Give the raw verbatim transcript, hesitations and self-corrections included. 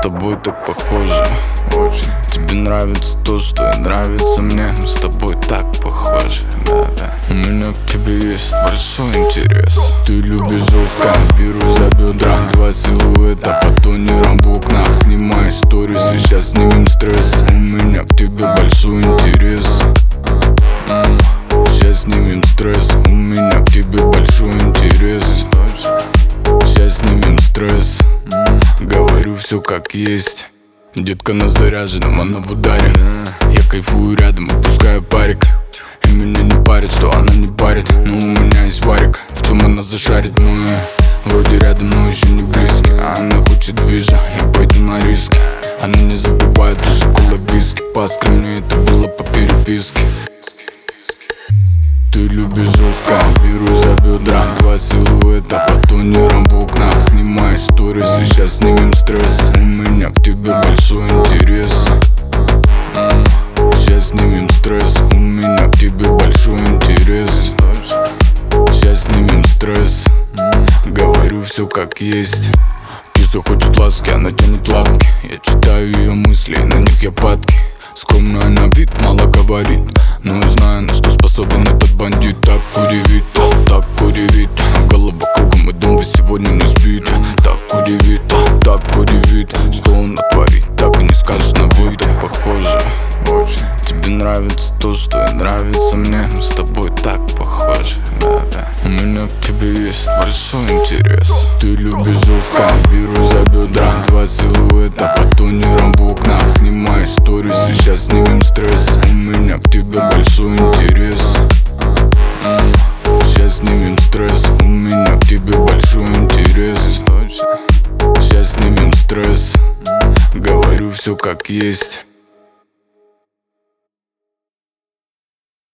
тобой так похожи очень. Тебе нравится то, что и нравится мне. Мы с тобой так похожи, да-да. У меня к тебе есть большой интерес. Ты любишь жестко, беру за бедра. Два силуэта по тонерам в окнах. Снимай сторис, сейчас снимем стресс. У меня к тебе большой интерес. Сейчас снимем стресс. У меня к тебе большой интерес. Сейчас снимем стресс. Говорю все как есть. Детка на заряженном, она в ударе. Я кайфую рядом, выпускаю парик. И меня не парит, что она не парит. Но у меня есть варик, в чем она зашарит. Мы вроде рядом, но еще не близки. А она хочет движа, я пойду на риски. Она не забывает уже кола виски. Паска, мне это было по переписке. Ты любишь жестко, беру за бедра. Два силуэта по тонерам в окнах. Снимай сторис, сейчас снимем стресс. У меня к тебе большой интерес. Сейчас снимем стресс. У меня к тебе большой интерес. Сейчас снимем стресс. Говорю все как есть. Киса хочет ласки, она тянет лапки. Я читаю ее мысли, на них я падки. Скромная на вид, мало говорит, но я знаю, на что способен этот бандит. Так удивит, так удивит. Голова кругом, и дом весь сегодня не спит. Так удивит, так удивит. Что он натворит, так и не скажешь на выйду. Похоже очень. Тебе нравится то, что и нравится мне. Мы с тобой так похожи, да-да. У меня к тебе есть большой интерес. Ты любишь жестко, беру за бедра. Два силуэта по тонерам в окнах. Снимай сторис, сейчас снимем стресс. У меня к тебе большой интерес. Сейчас снимем стресс. У меня к тебе большой интерес. Сейчас снимем стресс. Говорю все как есть.